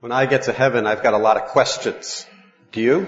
When I get to heaven, I've got a lot of questions. Do you?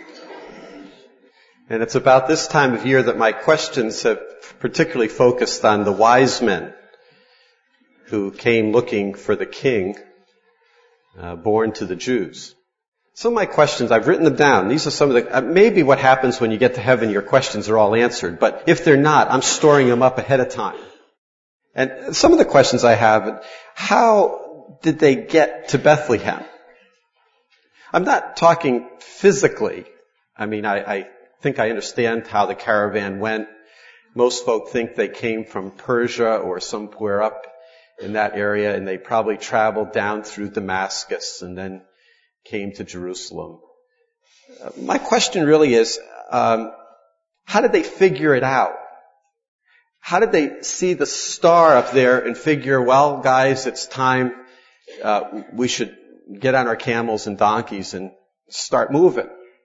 And it's about this time of year that my questions have particularly focused on the wise men who came looking for the king born to the Jews. Some of my questions, I've written them down. These are some of the, maybe what happens when you get to heaven, your questions are all answered. But if they're not, I'm storing them up ahead of time. And some of the questions I have, how did they get to Bethlehem? I'm not talking physically. I mean, I think I understand how the caravan went. Most folk think they came from Persia or somewhere up in that area, and they probably traveled down through Damascus and then came to Jerusalem. My question really is, how did they figure it out? How did they see the star up there and figure, well, guys, it's time, we should get on our camels and donkeys and start moving?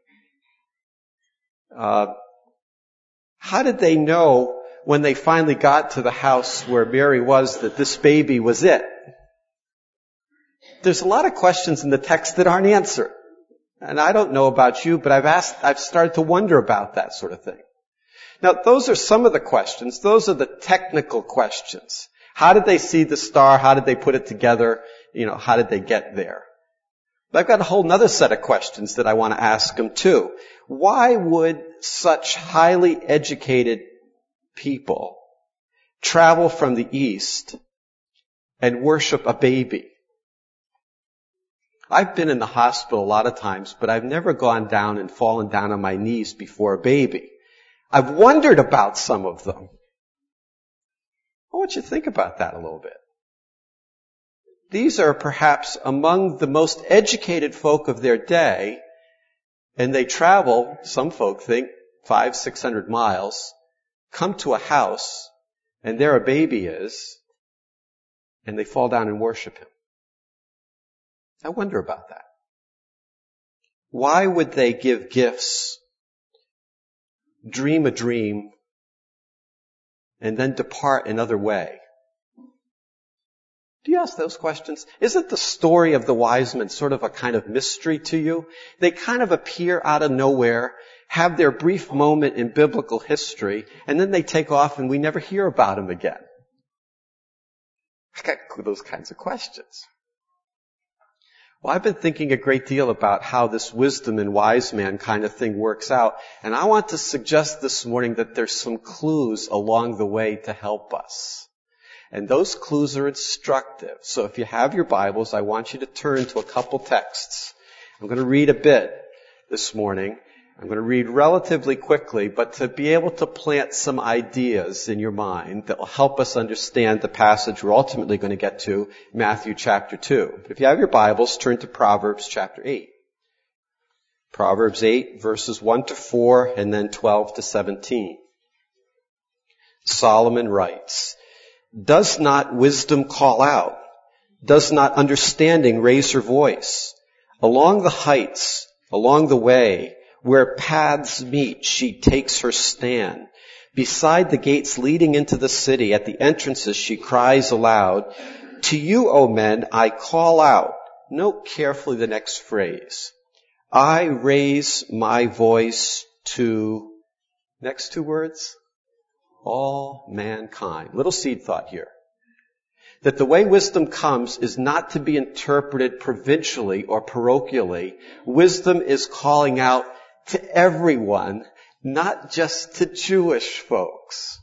How did they know when they finally got to the house where Mary was that this baby was it? There's a lot of questions in the text that aren't answered. And I don't know about you, but I've started to wonder about that sort of thing. Now, those are some of the questions. Those are the technical questions. How did they see the star? How did they put it together? How did they get there? But I've got a whole other set of questions that I want to ask them too. Why would such highly educated people travel from the East and worship a baby? I've been in the hospital a lot of times, but I've never gone down and fallen down on my knees before a baby. I've wondered about some of them. I want you to think about that a little bit. These are perhaps among the most educated folk of their day, and they travel, some folk think, 500-600 miles, come to a house, and there a baby is, and they fall down and worship him. I wonder about that. Why would they give gifts, dream a dream, and then depart another way? Do you ask those questions? Isn't the story of the wise men sort of a kind of mystery to you? They kind of appear out of nowhere, have their brief moment in biblical history, and then they take off and we never hear about them again. I got those kinds of questions. Well, I've been thinking a great deal about how this wisdom and wise man kind of thing works out, and I want to suggest this morning that there's some clues along the way to help us. And those clues are instructive. So if you have your Bibles, I want you to turn to a couple texts. I'm going to read a bit this morning. I'm going to read relatively quickly, but to be able to plant some ideas in your mind that will help us understand the passage we're ultimately going to get to, Matthew chapter 2. If you have your Bibles, turn to Proverbs chapter 8. Proverbs 8, verses 1 to 4, and then 12 to 17. Solomon writes, "Does not wisdom call out? Does not understanding raise her voice? Along the heights, along the way, where paths meet, she takes her stand. Beside the gates leading into the city, at the entrances she cries aloud. To you, O men, I call out." Note carefully the next phrase. "I raise my voice to," next two words, "all mankind." Little seed thought here. That the way wisdom comes is not to be interpreted provincially or parochially. Wisdom is calling out to everyone, not just to Jewish folks.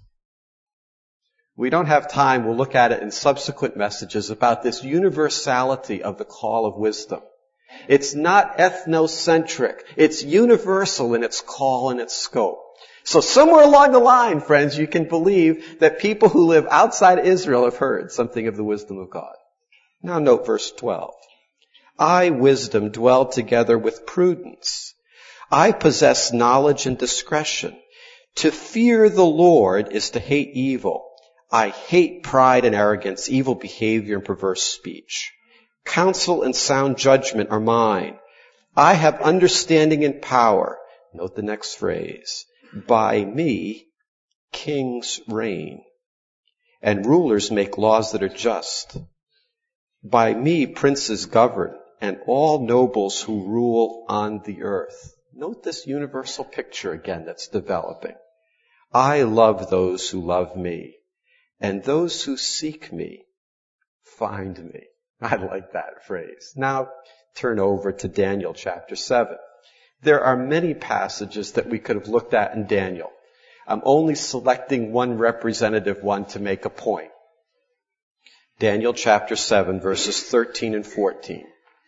We don't have time. We'll look at it in subsequent messages about this universality of the call of wisdom. It's not ethnocentric. It's universal in its call and its scope. So somewhere along the line, friends, you can believe that people who live outside Israel have heard something of the wisdom of God. Now note verse 12. "I, wisdom, dwell together with prudence. I possess knowledge and discretion. To fear the Lord is to hate evil. I hate pride and arrogance, evil behavior and perverse speech. Counsel and sound judgment are mine. I have understanding and power." Note the next phrase. "By me, kings reign, and rulers make laws that are just. By me, princes govern, and all nobles who rule on the earth. Note this universal picture again that's developing. I love those who love me, and those who seek me find me. I like that phrase. Now turn over to Daniel chapter 7. There are many passages that we could have looked at in Daniel. I'm only selecting one representative one to make a point. Daniel chapter 7, verses 13 and 14.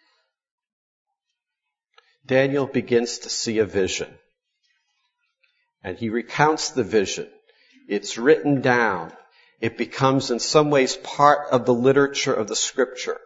Daniel begins to see a vision. And he recounts the vision. It's written down. It becomes in some ways part of the literature of the scripture.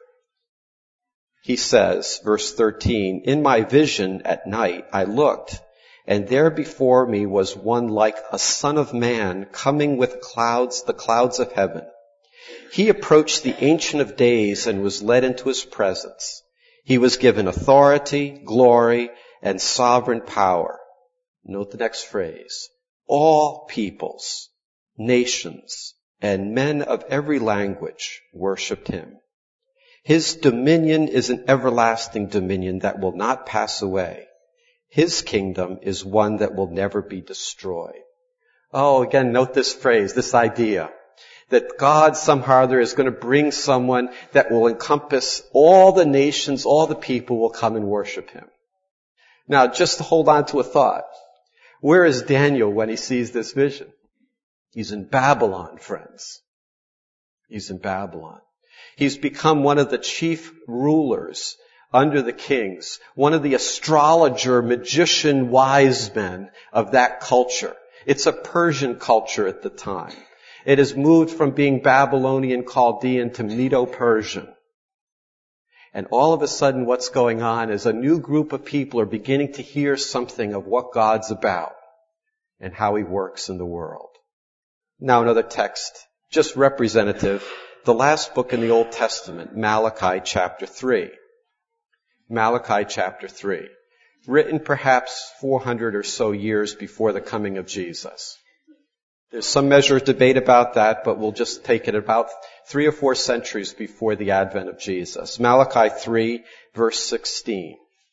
He says, verse 13, in my vision at night I looked, and there before me was one like a son of man coming with clouds, the clouds of heaven. He approached the Ancient of Days and was led into his presence. He was given authority, glory, and sovereign power. Note the next phrase. All peoples, nations, and men of every language worshipped him. His dominion is an everlasting dominion that will not pass away. His kingdom is one that will never be destroyed. Oh, again, note this phrase, this idea that God somehow there is going to bring someone that will encompass all the nations, all the people will come and worship him. Now, just to hold on to a thought. Where is Daniel when he sees this vision? He's in Babylon, friends. He's in Babylon. He's become one of the chief rulers under the kings, one of the astrologer, magician, wise men of that culture. It's a Persian culture at the time. It has moved from being Babylonian, Chaldean to Medo-Persian. And all of a sudden what's going on is a new group of people are beginning to hear something of what God's about and how he works in the world. Now another text, just representative, the last book in the Old Testament, Malachi chapter 3. Malachi chapter 3, written perhaps 400 or so years before the coming of Jesus. There's some measure of debate about that, but we'll just take it about 3 or 4 centuries before the advent of Jesus. Malachi 3, verse 16.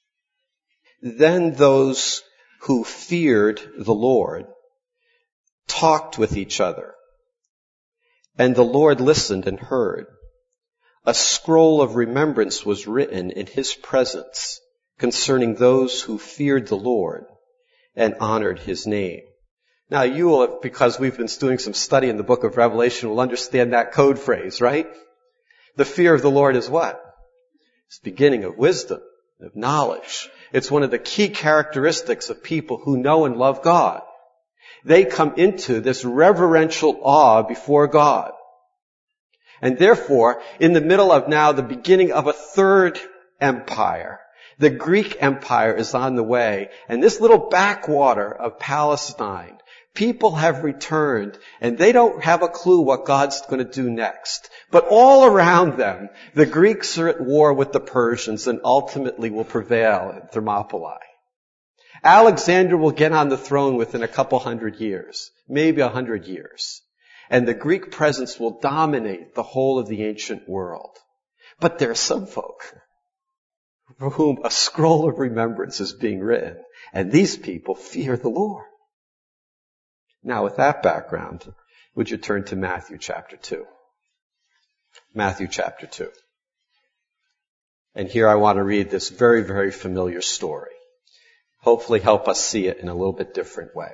Then those who feared the Lord talked with each other, and the Lord listened and heard. A scroll of remembrance was written in his presence concerning those who feared the Lord and honored his name. Now you will, because we've been doing some study in the book of Revelation, will understand that code phrase, right? The fear of the Lord is what? It's the beginning of wisdom, of knowledge. It's one of the key characteristics of people who know and love God. They come into this reverential awe before God. And therefore, in the middle of now the beginning of a third empire, the Greek Empire is on the way, and this little backwater of Palestine, people have returned, and they don't have a clue what God's going to do next. But all around them, the Greeks are at war with the Persians and ultimately will prevail at Thermopylae. Alexander will get on the throne within a couple hundred years, maybe 100 years. And the Greek presence will dominate the whole of the ancient world. But there are some folk for whom a scroll of remembrance is being written, and these people fear the Lord. Now, with that background, would you turn to Matthew chapter 2? Matthew chapter 2. And here I want to read this very, very familiar story. Hopefully help us see it in a little bit different way.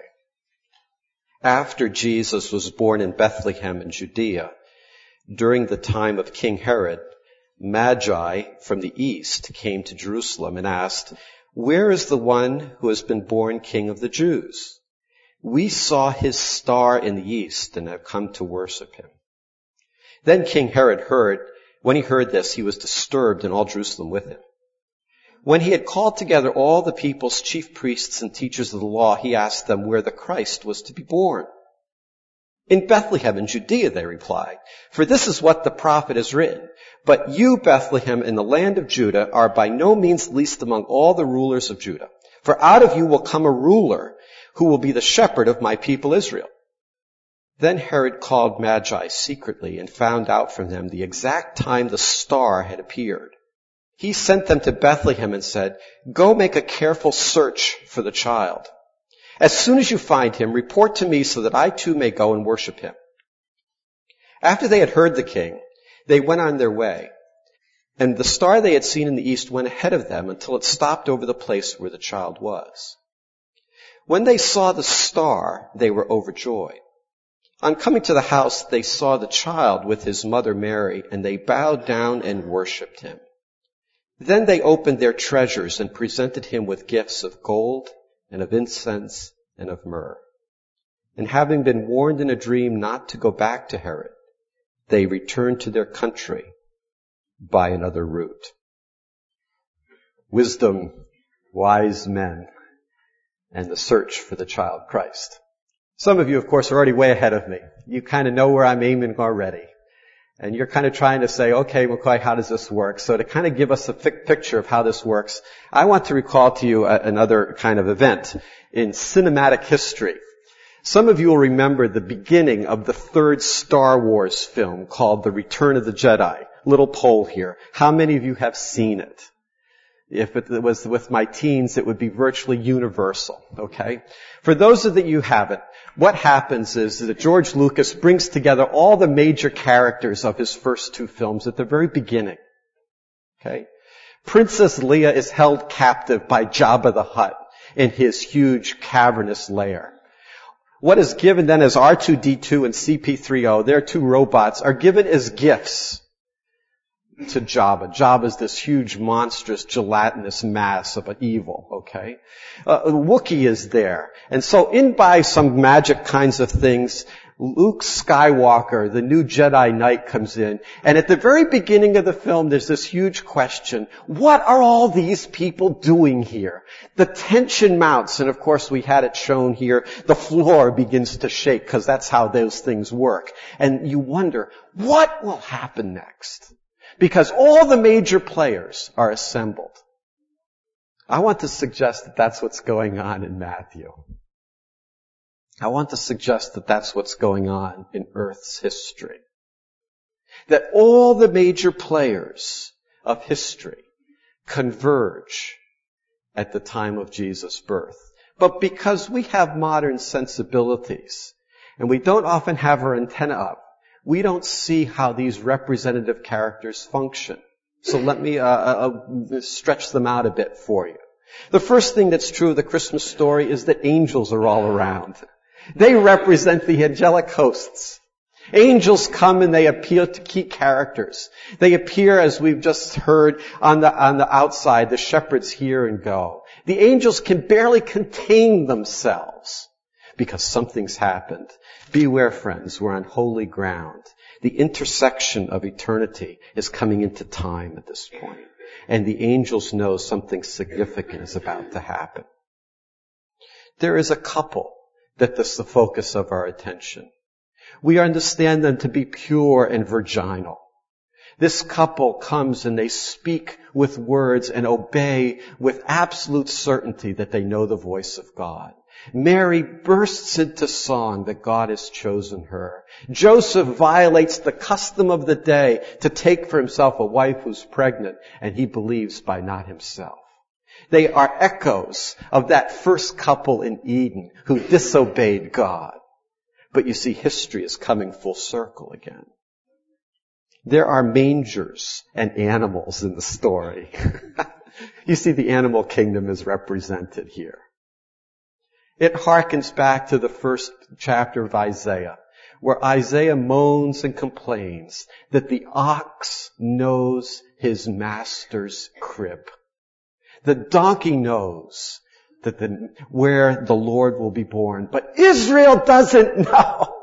After Jesus was born in Bethlehem in Judea, during the time of King Herod, Magi from the east came to Jerusalem and asked, "Where is the one who has been born King of the Jews? We saw his star in the east and have come to worship him." Then King Herod when he heard this, he was disturbed and all Jerusalem with him. When he had called together all the people's chief priests and teachers of the law, he asked them where the Christ was to be born. "In Bethlehem in Judea," they replied, "for this is what the prophet has written. But you, Bethlehem, in the land of Judah, are by no means least among all the rulers of Judah. For out of you will come a ruler who will be the shepherd of my people Israel." Then Herod called Magi secretly and found out from them the exact time the star had appeared. He sent them to Bethlehem and said, "Go make a careful search for the child. As soon as you find him, report to me so that I too may go and worship him." After they had heard the king, they went on their way. And the star they had seen in the east went ahead of them until it stopped over the place where the child was. When they saw the star, they were overjoyed. On coming to the house, they saw the child with his mother Mary, and they bowed down and worshipped him. Then they opened their treasures and presented him with gifts of gold and of incense and of myrrh. And having been warned in a dream not to go back to Herod, they returned to their country by another route. Wisdom, wise men, and the search for the child Christ. Some of you, of course, are already way ahead of me. You kind of know where I'm aiming already. And you're kind of trying to say, okay, McCoy, how does this work? So to kind of give us a picture of how this works, I want to recall to you another kind of event in cinematic history. Some of you will remember the beginning of the third Star Wars film called The Return of the Jedi. Little poll here. How many of you have seen it? If it was with my teens, it would be virtually universal, okay? For those of you who haven't, what happens is that George Lucas brings together all the major characters of his first two films at the very beginning, okay? Princess Leia is held captive by Jabba the Hutt in his huge cavernous lair. What is given then as R2-D2 and CP3O, their two robots, are given as gifts to Jabba. Jabba is this huge, monstrous, gelatinous mass of evil, okay? Wookiee is there. And so in by some magic kinds of things, Luke Skywalker, the new Jedi Knight, comes in. And at the very beginning of the film, there's this huge question. What are all these people doing here? The tension mounts. And of course, we had it shown here. The floor begins to shake because that's how those things work. And you wonder, what will happen next? Because all the major players are assembled. I want to suggest that that's what's going on in Matthew. I want to suggest that that's what's going on in Earth's history. That all the major players of history converge at the time of Jesus' birth. But because we have modern sensibilities, and we don't often have our antenna up, we don't see how these representative characters function. So let me stretch them out a bit for you. The first thing that's true of the Christmas story is that angels are all around. They represent the angelic hosts. Angels come and they appeal to key characters. They appear, as we've just heard, on the outside. The shepherds hear and go. The angels can barely contain themselves because something's happened. Beware, friends, we're on holy ground. The intersection of eternity is coming into time at this point. And the angels know something significant is about to happen. There is a couple that's the focus of our attention. We understand them to be pure and virginal. This couple comes and they speak with words and obey with absolute certainty that they know the voice of God. Mary bursts into song that God has chosen her. Joseph violates the custom of the day to take for himself a wife who's pregnant, and he believes by not himself. They are echoes of that first couple in Eden who disobeyed God. But you see, history is coming full circle again. There are mangers and animals in the story. You see, the animal kingdom is represented here. It harkens back to the first chapter of Isaiah, where Isaiah moans and complains that the ox knows his master's crib. The donkey knows that where the Lord will be born, but Israel doesn't know.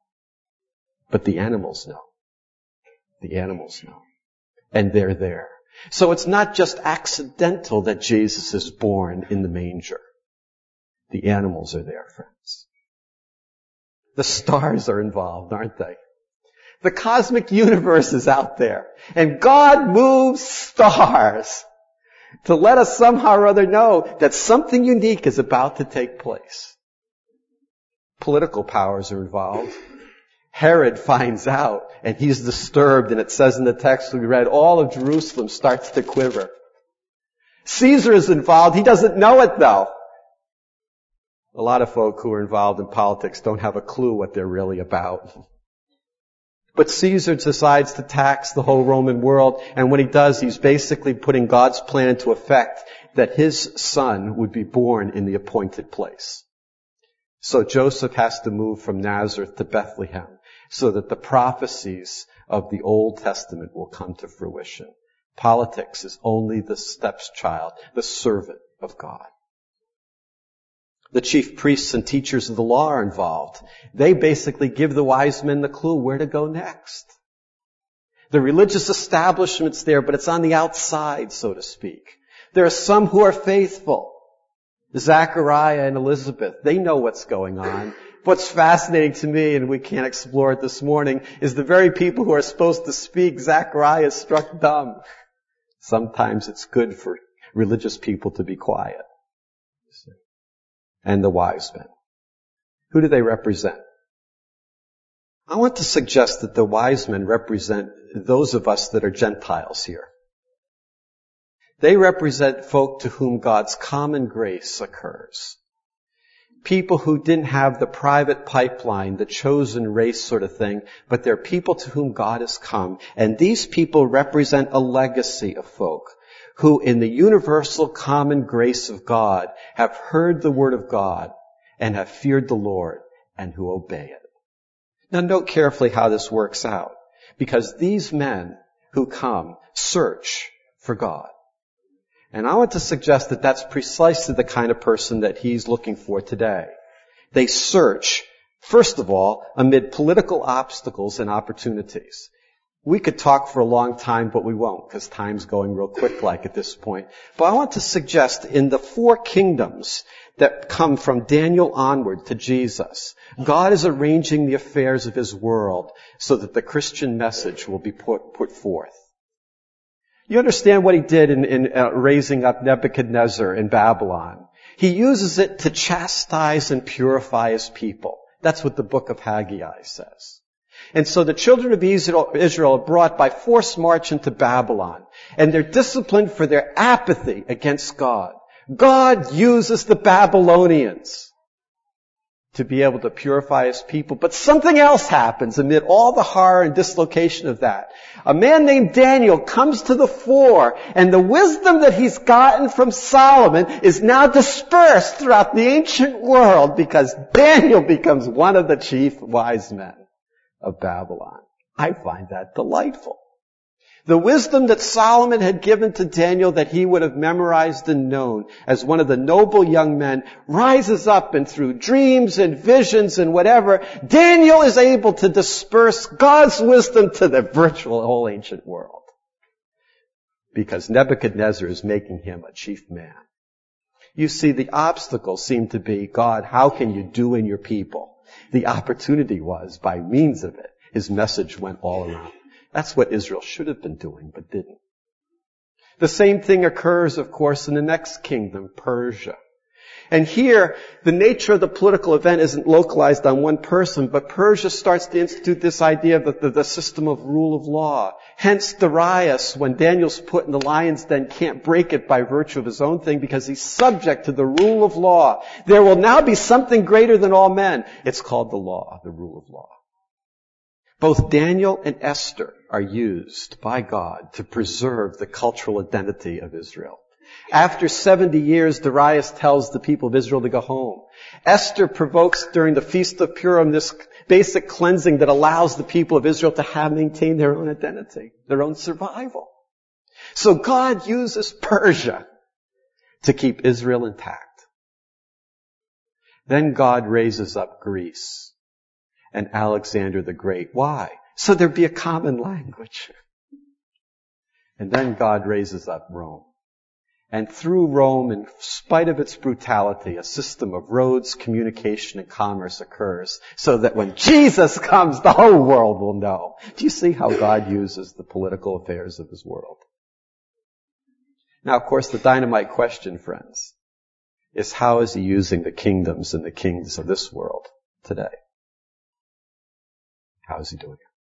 But the animals know. The animals know. And they're there. So it's not just accidental that Jesus is born in the manger. The animals are there, friends. The stars are involved, aren't they? The cosmic universe is out there. And God moves stars to let us somehow or other know that something unique is about to take place. Political powers are involved. Herod finds out, and he's disturbed, and it says in the text we read, all of Jerusalem starts to quiver. Caesar is involved. He doesn't know it, though. A lot of folk who are involved in politics don't have a clue what they're really about. But Caesar decides to tax the whole Roman world, and when he does, he's basically putting God's plan into effect that his son would be born in the appointed place. So Joseph has to move from Nazareth to Bethlehem so that the prophecies of the Old Testament will come to fruition. Politics is only the stepchild, the servant of God. The chief priests and teachers of the law are involved. They basically give the wise men the clue where to go next. The religious establishment's there, but it's on the outside, so to speak. There are some who are faithful. Zachariah and Elizabeth, they know what's going on. What's fascinating to me, and we can't explore it this morning, is the very people who are supposed to speak, Zachariah is struck dumb. Sometimes it's good for religious people to be quiet. And the wise men. Who do they represent? I want to suggest that the wise men represent those of us that are Gentiles here. They represent folk to whom God's common grace occurs. People who didn't have the private pipeline, the chosen race sort of thing, but they're people to whom God has come. And these people represent a legacy of folk who in the universal common grace of God have heard the word of God and have feared the Lord and who obey it. Now note carefully how this works out, because these men who come search for God. And I want to suggest that that's precisely the kind of person that he's looking for today. They search, first of all, amid political obstacles and opportunities. We could talk for a long time, but we won't, because time's going real quick like at this point. But I want to suggest in the 4 kingdoms that come from Daniel onward to Jesus, God is arranging the affairs of his world so that the Christian message will be put forth. You understand what he did in raising up Nebuchadnezzar in Babylon. He uses it to chastise and purify his people. That's what the book of Haggai says. And so the children of Israel are brought by forced march into Babylon, and they're disciplined for their apathy against God. God uses the Babylonians to be able to purify his people. But something else happens amid all the horror and dislocation of that. A man named Daniel comes to the fore, and the wisdom that he's gotten from Solomon is now dispersed throughout the ancient world because Daniel becomes one of the chief wise men of Babylon. I find that delightful. The wisdom that Solomon had given to Daniel that he would have memorized and known as one of the noble young men rises up, and through dreams and visions and whatever, Daniel is able to disperse God's wisdom to the virtual whole ancient world. Because Nebuchadnezzar is making him a chief man. You see, the obstacle seemed to be, God, how can you do in your people? The opportunity was, by means of it, his message went all around. That's what Israel should have been doing, but didn't. The same thing occurs, of course, in the next kingdom, Persia. And here, the nature of the political event isn't localized on one person, but Persia starts to institute this idea of the system of rule of law. Hence, Darius, when Daniel's put in the lion's den, can't break it by virtue of his own thing because he's subject to the rule of law. There will now be something greater than all men. It's called the law, the rule of law. Both Daniel and Esther are used by God to preserve the cultural identity of Israel. After 70 years, Darius tells the people of Israel to go home. Esther provokes during the Feast of Purim this basic cleansing that allows the people of Israel to maintain their own identity, their own survival. So God uses Persia to keep Israel intact. Then God raises up Greece and Alexander the Great. Why? So there'd be a common language. And then God raises up Rome. And through Rome, in spite of its brutality, a system of roads, communication, and commerce occurs so that when Jesus comes, the whole world will know. Do you see how God uses the political affairs of his world? Now, of course, the dynamite question, friends, is how is he using the kingdoms and the kings of this world today? How is he doing it?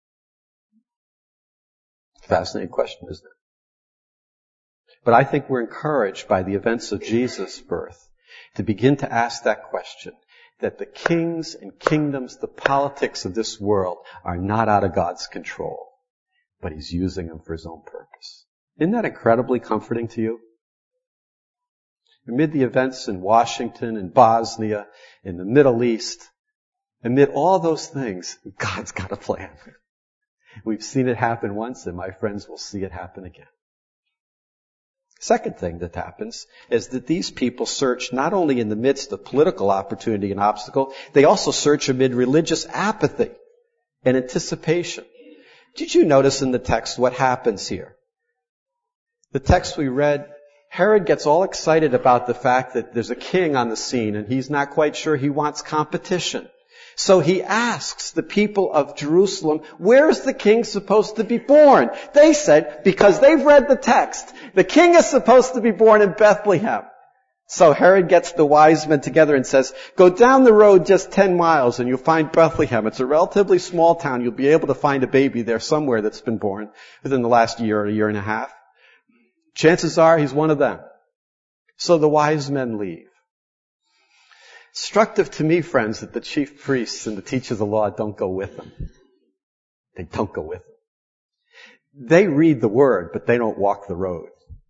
Fascinating question, isn't it? But I think we're encouraged by the events of Jesus' birth to begin to ask that question, that the kings and kingdoms, the politics of this world are not out of God's control, but he's using them for his own purpose. Isn't that incredibly comforting to you? Amid the events in Washington and Bosnia, in the Middle East, amid all those things, God's got a plan. We've seen it happen once, and my friends will see it happen again. Second thing that happens is that these people search not only in the midst of political opportunity and obstacle, they also search amid religious apathy and anticipation. Did you notice in the text what happens here? The text we read, Herod gets all excited about the fact that there's a king on the scene and he's not quite sure he wants competition. So he asks the people of Jerusalem, where is the king supposed to be born? They said, because they've read the text, the king is supposed to be born in Bethlehem. So Herod gets the wise men together and says, go down the road just 10 miles and you'll find Bethlehem. It's a relatively small town. You'll be able to find a baby there somewhere that's been born within the last year or a year and a half. Chances are he's one of them. So the wise men leave. Instructive to me, friends, that the chief priests and the teachers of the law don't go with them. They don't go with them. They read the word, but they don't walk the road.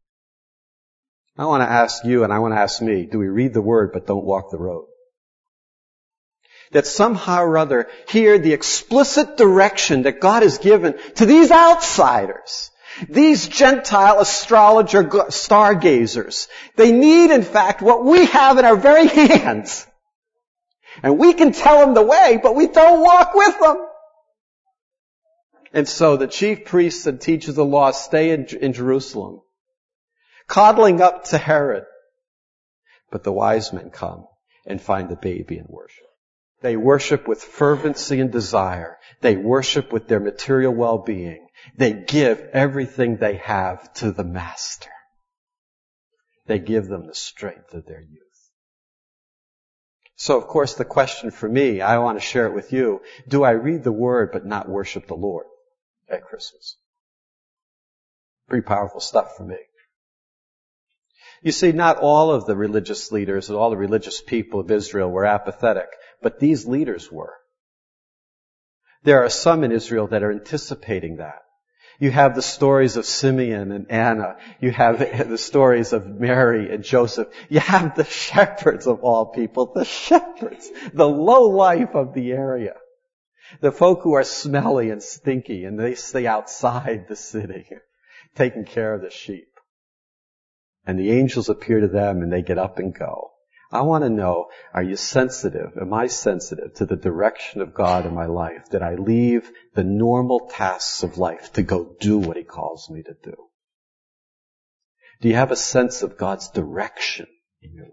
I want to ask you and I want to ask me, do we read the word but don't walk the road? That somehow or other hear the explicit direction that God has given to these outsiders, these Gentile astrologer stargazers. They need, in fact, what we have in our very hands. And we can tell them the way, but we don't walk with them. And so the chief priests and teachers of the law stay in Jerusalem, coddling up to Herod. But the wise men come and find the baby and worship. They worship with fervency and desire. They worship with their material well-being. They give everything they have to the Master. They give them the strength of their youth. So, of course, the question for me, I want to share it with you, do I read the Word but not worship the Lord at Christmas? Pretty powerful stuff for me. You see, not all of the religious leaders and all the religious people of Israel were apathetic, but these leaders were. There are some in Israel that are anticipating that. You have the stories of Simeon and Anna. You have the stories of Mary and Joseph. You have the shepherds of all people, the shepherds, the low life of the area. The folk who are smelly and stinky and they stay outside the city, taking care of the sheep. And the angels appear to them and they get up and go. I want to know, are you sensitive? Am I sensitive to the direction of God in my life? That I leave the normal tasks of life to go do what He calls me to do? Do you have a sense of God's direction in your life?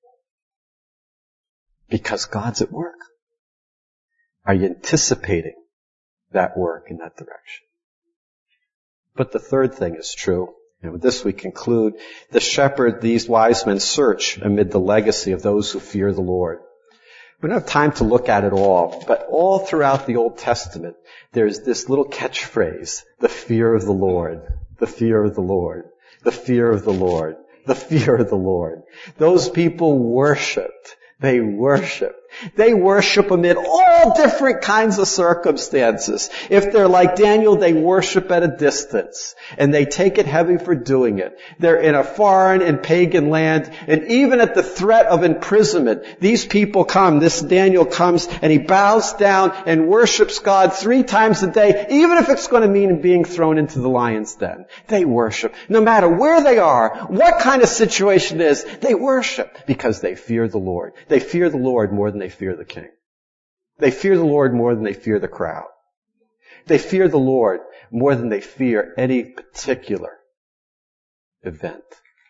Because God's at work. Are you anticipating that work in that direction? But the third thing is true. And with this we conclude, the shepherd, these wise men search amid the legacy of those who fear the Lord. We don't have time to look at it all, but all throughout the Old Testament, there's this little catchphrase, the fear of the Lord, the fear of the Lord, the fear of the Lord, the fear of the Lord. Those people worshipped. They worship. They worship amid all different kinds of circumstances. If they're like Daniel, they worship at a distance. And they take it heavy for doing it. They're in a foreign and pagan land. And even at the threat of imprisonment, these people come. This Daniel comes and he bows down and worships God 3 times a day, even if it's going to mean being thrown into the lion's den. They worship. No matter where they are, what kind of situation it is, they worship because they fear the Lord. They fear the Lord more than they fear the king. They fear the Lord more than they fear the crowd. They fear the Lord more than they fear any particular event.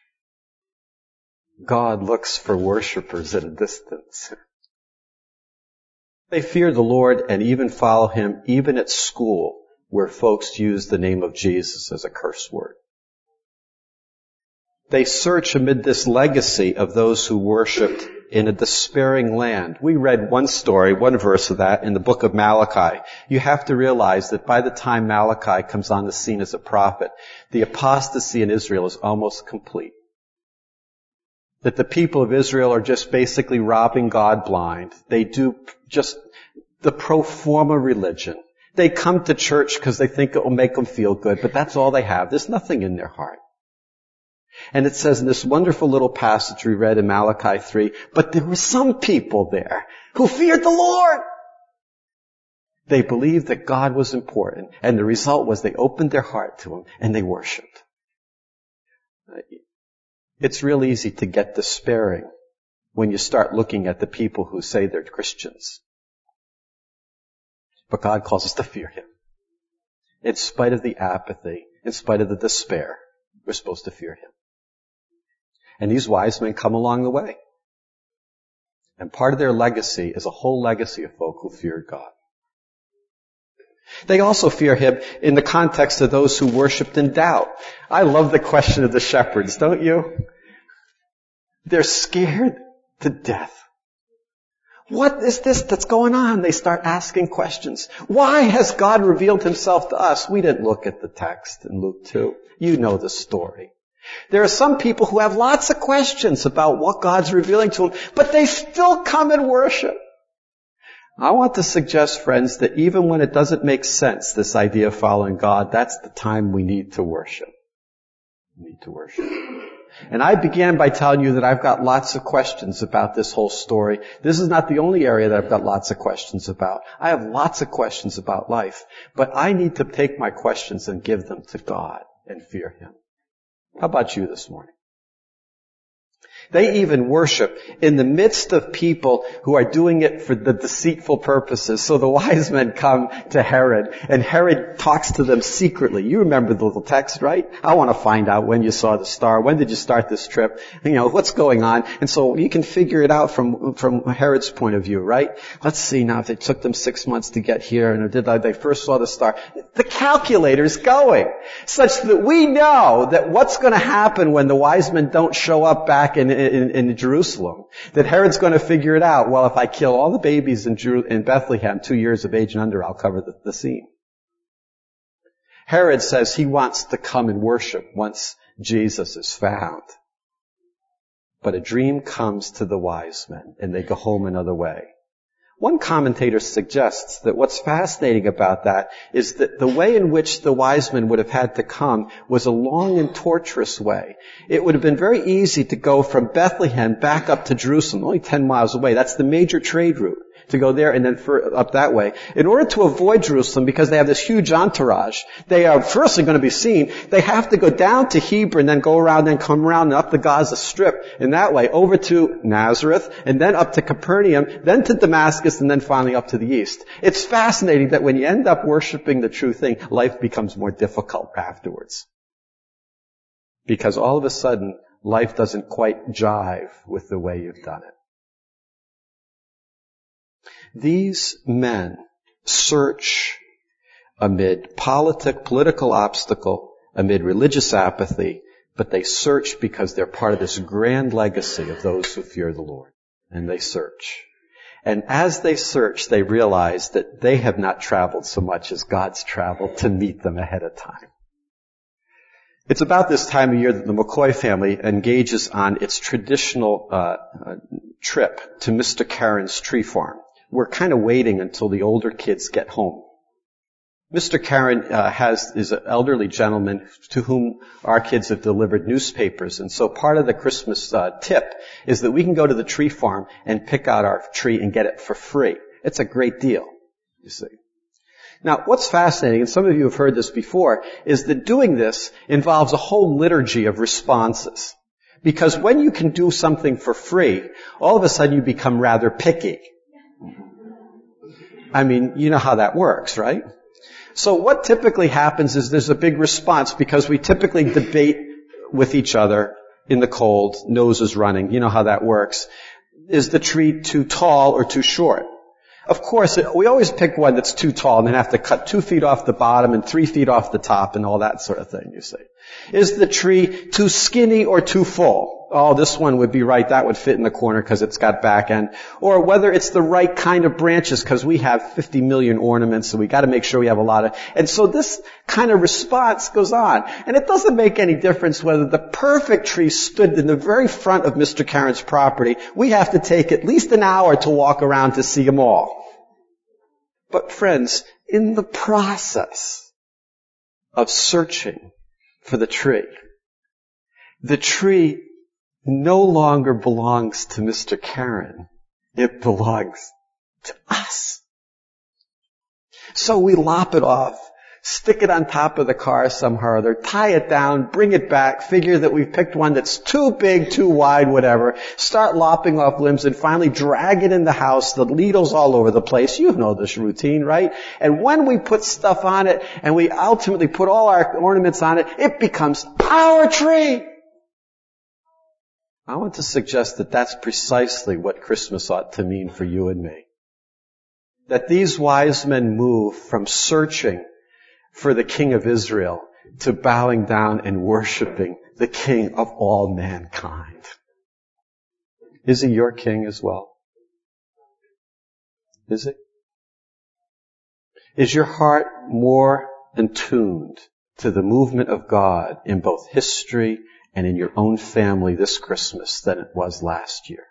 God looks for worshipers at a distance. They fear the Lord and even follow Him even at school where folks use the name of Jesus as a curse word. They search amid this legacy of those who worshipped in a despairing land. We read one story, one verse of that in the book of Malachi. You have to realize that by the time Malachi comes on the scene as a prophet, the apostasy in Israel is almost complete. That the people of Israel are just basically robbing God blind. They do just the pro forma religion. They come to church because they think it will make them feel good, but that's all they have. There's nothing in their heart. And it says in this wonderful little passage we read in Malachi 3, but there were some people there who feared the Lord. They believed that God was important, and the result was they opened their heart to Him and they worshiped. It's real easy to get despairing when you start looking at the people who say they're Christians. But God calls us to fear Him. In spite of the apathy, in spite of the despair, we're supposed to fear Him. And these wise men come along the way. And part of their legacy is a whole legacy of folk who feared God. They also fear Him in the context of those who worshipped in doubt. I love the question of the shepherds, don't you? They're scared to death. What is this that's going on? They start asking questions. Why has God revealed Himself to us? We didn't look at the text in Luke 2. You know the story. There are some people who have lots of questions about what God's revealing to them, but they still come and worship. I want to suggest, friends, that even when it doesn't make sense, this idea of following God, that's the time we need to worship. We need to worship. And I began by telling you that I've got lots of questions about this whole story. This is not the only area that I've got lots of questions about. I have lots of questions about life, but I need to take my questions and give them to God and fear Him. How about you this morning? They even worship in the midst of people who are doing it for the deceitful purposes. So the wise men come to Herod, and Herod talks to them secretly. You remember the little text, right? I want to find out when you saw the star. When did you start this trip? What's going on? And so you can figure it out from Herod's point of view, right? Let's see now if it took them 6 months to get here, and did they first saw the star. The calculator's going, such that we know that what's going to happen when the wise men don't show up back in Jerusalem, that Herod's going to figure it out. Well, if I kill all the babies in Bethlehem 2 years of age and under, I'll cover the scene. Herod says he wants to come and worship once Jesus is found. But a dream comes to the wise men, and they go home another way. One commentator suggests that what's fascinating about that is that the way in which the wise men would have had to come was a long and torturous way. It would have been very easy to go from Bethlehem back up to Jerusalem, only 10 miles away. That's the major trade route, to go there and then up that way. In order to avoid Jerusalem, because they have this huge entourage, they are firstly going to be seen. They have to go down to Hebron, then go around, then come around and up the Gaza Strip, and that way over to Nazareth, and then up to Capernaum, then to Damascus, and then finally up to the east. It's fascinating that when you end up worshiping the true thing, life becomes more difficult afterwards. Because all of a sudden, life doesn't quite jive with the way you've done it. These men search amid political obstacle, amid religious apathy, but they search because they're part of this grand legacy of those who fear the Lord. And they search. And as they search, they realize that they have not traveled so much as God's traveled to meet them ahead of time. It's about this time of year that the McCoy family engages on its traditional trip to Mr. Caron's tree farm. We're kind of waiting until the older kids get home. Mr. Caron is an elderly gentleman to whom our kids have delivered newspapers. And so part of the Christmas tip is that we can go to the tree farm and pick out our tree and get it for free. It's a great deal, you see. Now, what's fascinating, and some of you have heard this before, is that doing this involves a whole liturgy of responses. Because when you can do something for free, all of a sudden you become rather picky. I mean, you know how that works, right? So what typically happens is there's a big response because we typically debate with each other in the cold, noses running. You know how that works. Is the tree too tall or too short? Of course, we always pick one that's too tall and then have to cut 2 feet off the bottom and 3 feet off the top and all that sort of thing, you see. Is the tree too skinny or too full? Oh, this one would be right. That would fit in the corner because it's got back end. Or whether it's the right kind of branches because we have 50 million ornaments, so we got to make sure we have a lot of. And so this kind of response goes on. And it doesn't make any difference whether the perfect tree stood in the very front of Mr. Caron's property. We have to take at least an hour to walk around to see them all. But friends, in the process of searching for the tree no longer belongs to Mr. Caron. It belongs to us. So we lop it off, stick it on top of the car somehow or other, tie it down, bring it back, figure that we've picked one that's too big, too wide, whatever, start lopping off limbs and finally drag it in the house. The needles all over the place. You know this routine, right? And when we put stuff on it and we ultimately put all our ornaments on it, it becomes our tree. I want to suggest that that's precisely what Christmas ought to mean for you and me. That these wise men move from searching for the King of Israel to bowing down and worshiping the King of all mankind. Is he your King as well? Is it? Is your heart more attuned to the movement of God in both history and in your own family this Christmas than it was last year?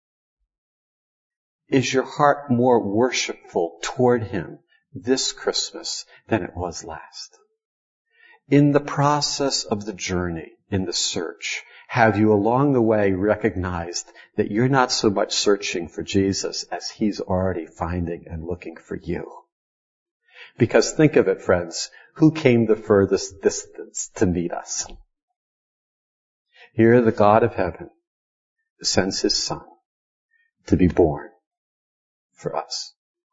Is your heart more worshipful toward him this Christmas than it was last? In the process of the journey, in the search, have you along the way recognized that you're not so much searching for Jesus as he's already finding and looking for you? Because think of it, friends, who came the furthest distance to meet us? Here the God of heaven sends his Son to be born for us.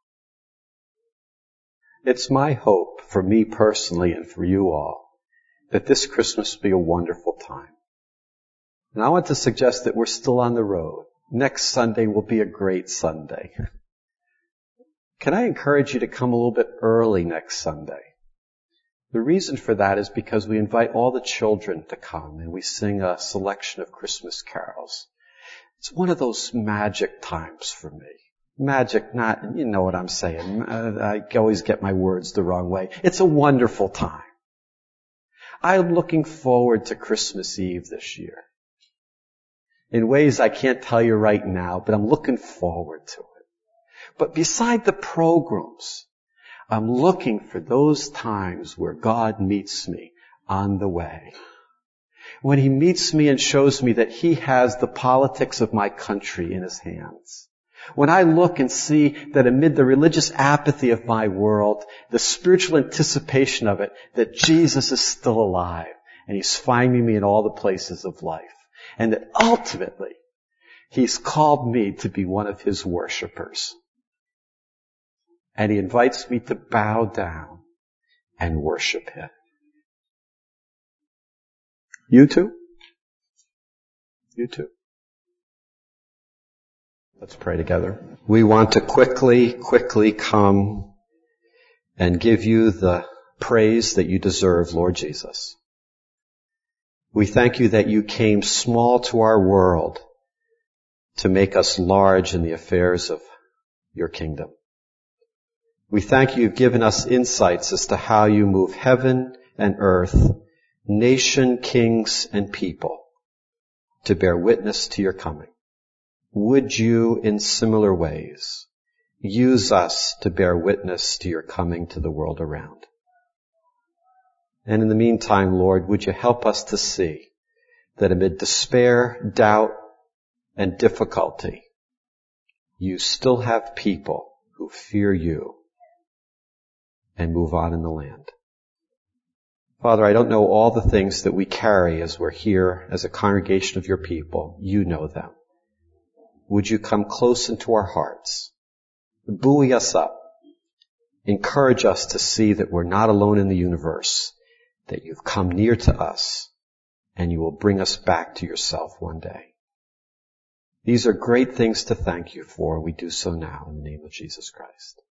It's my hope for me personally and for you all that this Christmas be a wonderful time. And I want to suggest that we're still on the road. Next Sunday will be a great Sunday. Can I encourage you to come a little bit early next Sunday? The reason for that is because we invite all the children to come and we sing a selection of Christmas carols. It's one of those magic times for me. Magic, not, you know what I'm saying. I always get my words the wrong way. It's a wonderful time. I'm looking forward to Christmas Eve this year. In ways I can't tell you right now, but I'm looking forward to it. But beside the programs, I'm looking for those times where God meets me on the way. When he meets me and shows me that he has the politics of my country in his hands. When I look and see that amid the religious apathy of my world, the spiritual anticipation of it, that Jesus is still alive and he's finding me in all the places of life. And that ultimately, he's called me to be one of his worshipers. And he invites me to bow down and worship him. You too? You too. Let's pray together. We want to quickly come and give you the praise that you deserve, Lord Jesus. We thank you that you came small to our world to make us large in the affairs of your kingdom. We thank you, you've given us insights as to how you move heaven and earth, nation, kings, and people to bear witness to your coming. Would you, in similar ways, use us to bear witness to your coming to the world around? And in the meantime, Lord, would you help us to see that amid despair, doubt, and difficulty, you still have people who fear you and move on in the land. Father, I don't know all the things that we carry as we're here as a congregation of your people. You know them. Would you come close into our hearts, buoy us up, encourage us to see that we're not alone in the universe, that you've come near to us, and you will bring us back to yourself one day. These are great things to thank you for. We do so now in the name of Jesus Christ.